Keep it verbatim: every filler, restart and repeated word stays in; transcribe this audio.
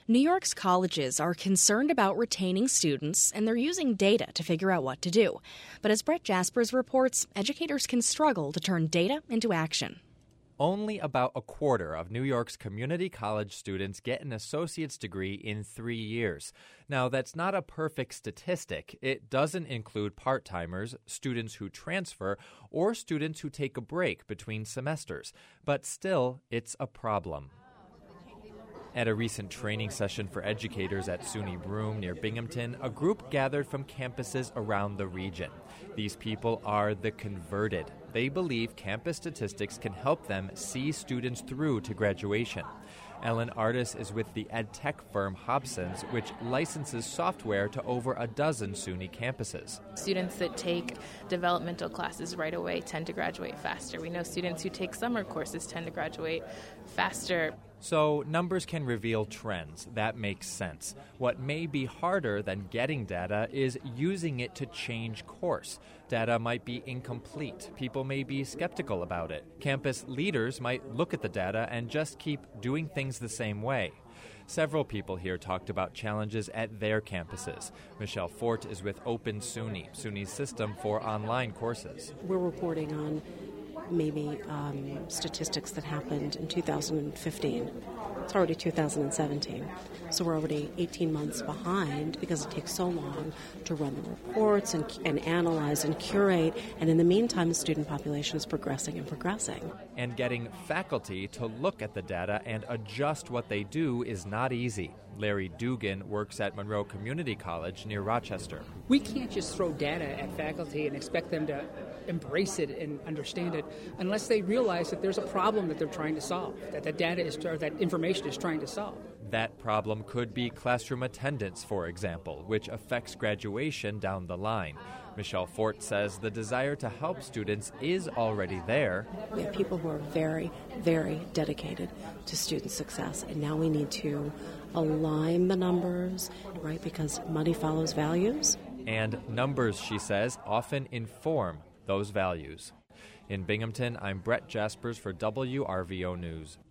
New York's colleges are concerned about retaining students, and they're using data to figure out what to do. But as Brett Jaspers reports, educators can struggle to turn data into action. Only about a quarter of New York's community college students get an associate's degree in three years. Now, that's not a perfect statistic. It doesn't include part-timers, students who transfer, or students who take a break between semesters. But still, it's a problem. At a recent training session for educators at SUNY Broome near Binghamton, a group gathered from campuses around the region. These people are the converted. They believe campus statistics can help them see students through to graduation. Ellen Artis is with the ed tech firm Hobson's, which licenses software to over a dozen SUNY campuses. Students that take developmental classes right away tend to graduate faster. We know students who take summer courses tend to graduate faster. So numbers can reveal trends. That makes sense. What may be harder than getting data is using it to change course. Data might be incomplete. People may be skeptical about it. Campus leaders might look at the data and just keep doing things the same way. Several people here talked about challenges at their campuses. Michelle Fort is with Open SUNY, SUNY's system for online courses. We're reporting on maybe um, statistics that happened in two thousand fifteen. It's already two thousand seventeen. So we're already eighteen months behind because it takes so long to run the reports and, and analyze and curate. And in the meantime, the student population is progressing and progressing. And getting faculty to look at the data and adjust what they do is not easy. Larry Dugan works at Monroe Community College near Rochester. We can't just throw data at faculty and expect them to embrace it and understand it unless they realize that there's a problem that they're trying to solve, that that data is, or that information is trying to solve. That problem could be classroom attendance, for example, which affects graduation down the line. Michelle Fort says the desire to help students is already there. We have people who are very, very dedicated to student success, and now we need to align the numbers, right, because money follows values. And numbers, she says, often inform those values. In Binghamton, I'm Brett Jaspers for W R V O News.